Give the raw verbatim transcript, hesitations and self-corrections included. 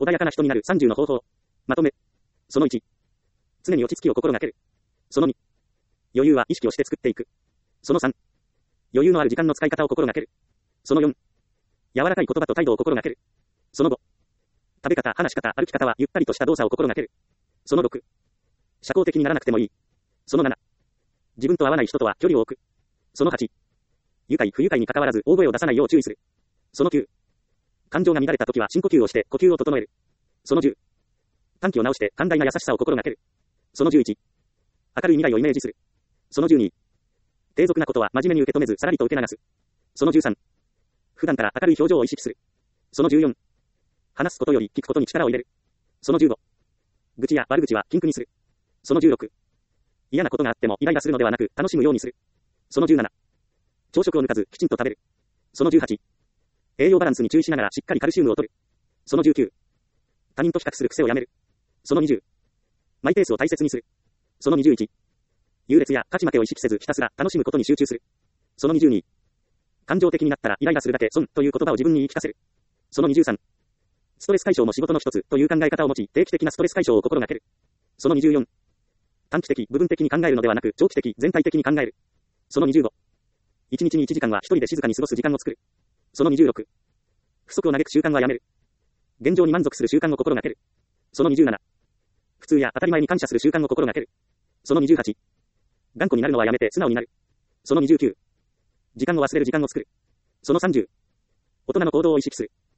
穏やかな人になるさんじゅうの方法。まとめ。そのいち。常に落ち着きを心がける。そのに。余裕は意識をして作っていく。そのさん。余裕のある時間の使い方を心がける。そのよん。柔らかい言葉と態度を心がける。そのご。食べ方、話し方、歩き方はゆったりとした動作を心がける。そのろく。社交的にならなくてもいい。そのなな。自分と合わない人とは距離を置く。そのはち。愉快、不愉快に関わらず大声を出さないよう注意する。そのきゅう。感情が乱れた時は深呼吸をして呼吸を整える。そのじゅう。短気を直して寛大な優しさを心がける。そのじゅういち。明るい未来をイメージする。そのじゅうに。低俗なことは真面目に受け止めずさらりと受け流す。そのじゅうさん。普段から明るい表情を意識する。そのじゅうよん。話すことより聞くことに力を入れる。そのじゅうご。愚痴や悪口は禁句にする。そのじゅうろく。嫌なことがあってもイライラするのではなく楽しむようにする。そのじゅうなな。朝食を抜かずきちんと食べる。そのじゅうはち。栄養バランスに注意しながらしっかりカルシウムを取る。そのじゅうきゅう。他人と比較する癖をやめる。そのにじゅう。マイペースを大切にする。そのにじゅういち。優劣や勝ち負けを意識せずひたすら楽しむことに集中する。そのにじゅうに。感情的になったらイライラするだけ損という言葉を自分に言い聞かせる。そのにじゅうさん。ストレス解消も仕事の一つという考え方を持ち定期的なストレス解消を心がける。そのにじゅうよん。短期的、部分的に考えるのではなく長期的、全体的に考える。そのにじゅうご。一日にいちじかんは一人で静かに過ごす時間を作る。そのにじゅうろく。不足を嘆く習慣はやめる。現状に満足する習慣を心がける。そのにじゅうなな。普通や当たり前に感謝する習慣を心がける。そのにじゅうはち。頑固になるのはやめて素直になる。そのにじゅうきゅう。時間を忘れる時間を作る。そのさんじゅう。大人の行動を意識する。